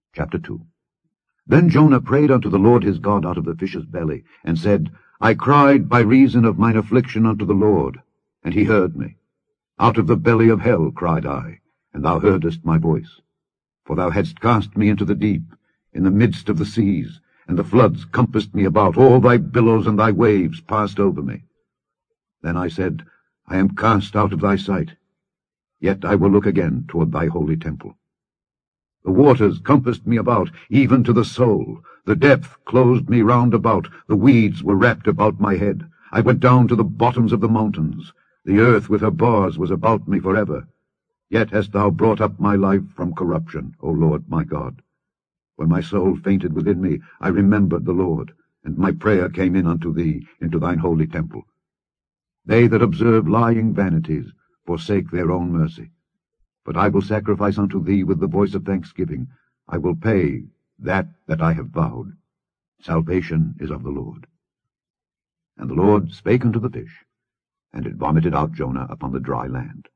Chapter 2. Then Jonah prayed unto the Lord his God out of the fish's belly, and said, I cried by reason of mine affliction unto the Lord, and he heard me. Out of the belly of hell cried I, and thou heardest my voice. For thou hadst cast me into the deep, in the midst of the seas, and the floods compassed me about, all thy billows and thy waves passed over me. Then I said, I am cast out of thy sight, yet I will look again toward thy holy temple. The waters compassed me about, even to the soul. The depth closed me round about. The weeds were wrapped about my head. I went down to the bottoms of the mountains. The earth with her bars was about me forever. Yet hast thou brought up my life from corruption, O Lord my God. When my soul fainted within me, I remembered the Lord, and my prayer came in unto thee, into thine holy temple. They that observe lying vanities forsake their own mercy. But I will sacrifice unto thee with the voice of thanksgiving. I will pay that I have vowed. Salvation is of the Lord. And the Lord spake unto the fish, and it vomited out Jonah upon the dry land.